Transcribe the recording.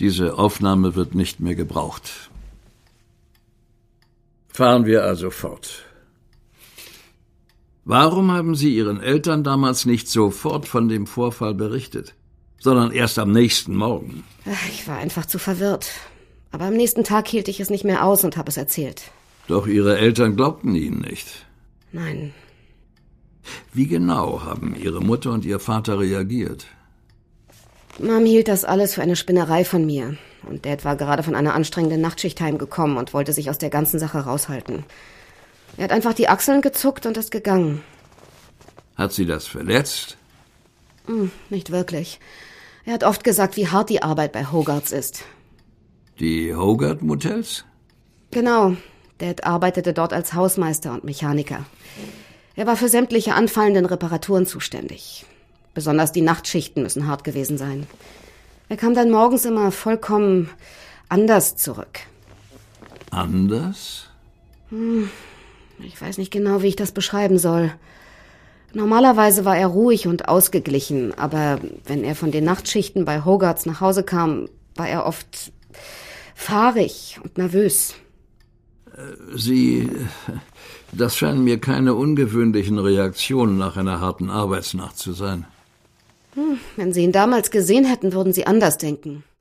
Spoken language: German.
Diese Aufnahme wird nicht mehr gebraucht. Fahren wir also fort. Warum haben Sie Ihren Eltern damals nicht sofort von dem Vorfall berichtet, sondern erst am nächsten Morgen? Ich war einfach zu verwirrt. Aber am nächsten Tag hielt ich es nicht mehr aus und habe es erzählt. Doch Ihre Eltern glaubten Ihnen nicht. Nein. Wie genau haben Ihre Mutter und Ihr Vater reagiert? Mom hielt das alles für eine Spinnerei von mir. Und Dad war gerade von einer anstrengenden Nachtschicht heimgekommen und wollte sich aus der ganzen Sache raushalten. Er hat einfach die Achseln gezuckt und ist gegangen. Hat Sie das verletzt? Nicht wirklich. Er hat oft gesagt, wie hart die Arbeit bei Hogarths ist. Die Hogarth-Motels? Genau. Dad arbeitete dort als Hausmeister und Mechaniker. Er war für sämtliche anfallenden Reparaturen zuständig. Besonders die Nachtschichten müssen hart gewesen sein. Er kam dann morgens immer vollkommen anders zurück. Anders? Ich weiß nicht genau, wie ich das beschreiben soll. Normalerweise war er ruhig und ausgeglichen, aber wenn er von den Nachtschichten bei Hogarths nach Hause kam, war er oft fahrig und nervös. Das scheinen mir keine ungewöhnlichen Reaktionen nach einer harten Arbeitsnacht zu sein. Wenn Sie ihn damals gesehen hätten, würden Sie anders denken.